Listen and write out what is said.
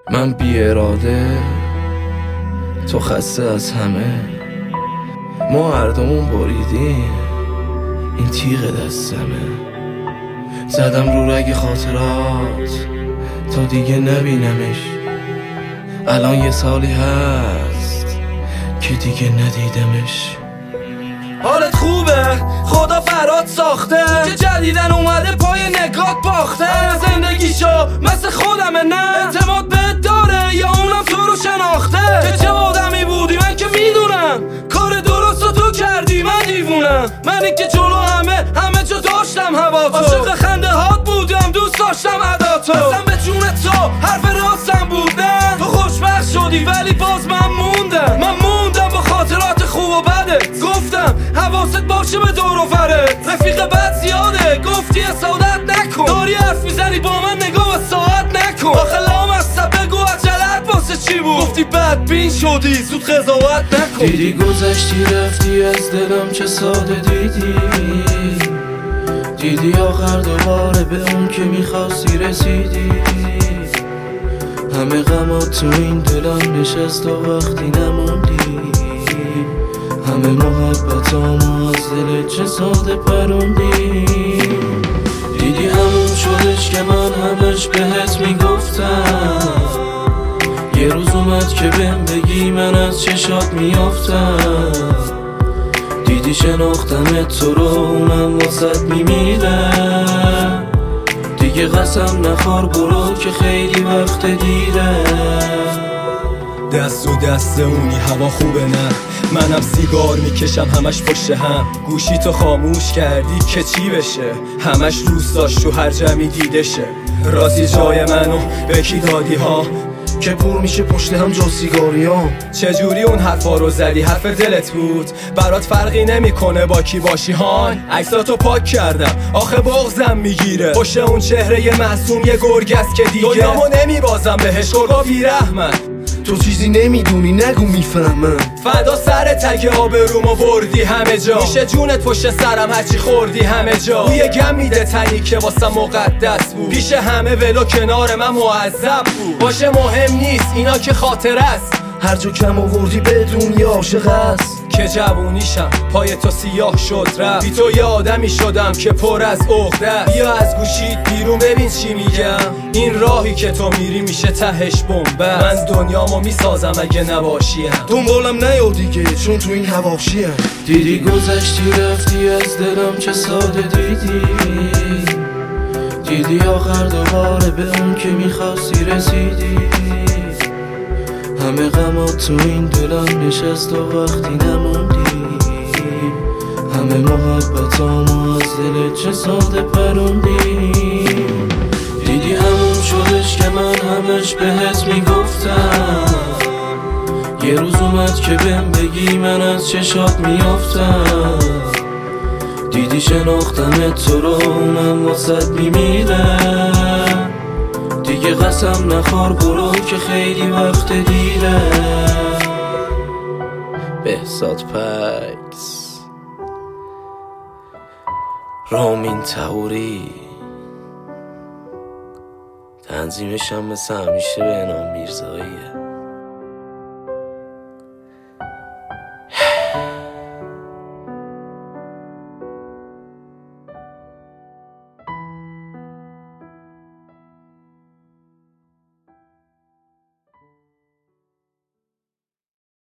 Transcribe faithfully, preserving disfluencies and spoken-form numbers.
من بی اراده، تو خسته از همه، ما هر دومون بریدیم، این تیغ دستمه. زدم رو رگ خاطرات تا دیگه نبینمش. الان یه سالی هست که دیگه ندیدمش. حالت خوبه؟ خدا فرات ساخته که جدیدن اومده پای نگات باخته. زندگیشو مثل خودمه، نه اعتماد بهت داره یا اونم تو رو شناخته؟ که چه آدمی بودی من که میدونم، کار درست رو تو کردی من دیوونم. منی که جلو همه همه جا داشتم هوا تو، عاشق خنده هات بودم دوست داشتم ادا تو. اصلا به جون تو حرف راستم بود، نه تو خوشبخت شدی ولی باز من موندم. من موندم با خاطرات خوب و بده. گفتم حواست باشه به دور و فرت، رفیق بد زیاده گفتی حسادت نکن. داری حرف میزنی با من نگاه و ساعت نکن. آخه لامصب بگو عجلت واسه چی بود؟ گفتی بدبین شدی زود قضاوت نکن. دیدی گذشتی رفتی از دلم چه ساده دیدی. دیدی آخر دوباره به اون که میخواستی رسیدی. همه غمات تو این دلم نشست و وقتی نموندی. همه محبتامو از دلت چه ساده پروندی. دیدی همون شدش که من همش بهت میگفتم. یه روز اومد که بهم بگی من از چشات میافتم. دیدی شناختمت تو رو اونم واسط میمیرم. دیگه قسم نخور برو که خیلی وقت دیره. دست و دست اونی هوا خوبه نه، منم سیگار میکشم همش پشت هم. گوشی تو خاموش کردی که چی بشه، همش روز داشت تو هر جمعی دیده شه. راستی جای منو به کی دادی ها که پر میشه پشت هم جا سیگاریام. چجوری اون حرفا رو زدی؟ حرف دلت بود، برات فرقی نمیکنه با کی باشی هان. عکساتو پاک کردم آخه بغضم میگیره. پشت اون چهره معصوم یه گرگ است که دیگه دنیامو نمیبازم بهش، گرگا بیرحمن. تو چیزی نمیدونی نگو میفهمم. فدا سر تک آبرومو بردی همه جا. میشه جونت پشت سرم هرچی خوردی همه جا. بوی گم میده تنی که واسه مقدس بود. پیش همه ولو کنار من معذب بود. باشه مهم نیست اینا که خاطر است. هر جا کم آوردی بدون یه عاشق است. که جوونیشم پای تو سیاه شد رفت. بی تو یه آدمی شدم که پر از عقده است. بیا از گوشیت بیرون ببین چی میگم. این راهی که تو میری میشه تهش بمب. من دنیامو میسازم اگه نباشیم. دنبالم نیا دیگه چون تو این حواشیم. دیدی گذشتی رفتی از دلم چه ساده دیدی. دیدی آخر دوباره به اون که میخواستی رسیدی. همه غمات تو این دلم نشست و وقتی نموندی. همه محبتامو از دلت چه ساده پروندی. دیدی همون شدش که من همش بهت میگفتم. یه روز اومد که بهم بگی من از چشات میافتم. دیدی شناختمت تو رو اونم واسط میمیرم. دیگه قسم نخور برو که خیلی وقت دیره. بهزاد پکس، رامین تهوری، تنظیمش هم مثل همیشه به انام میرزاییه.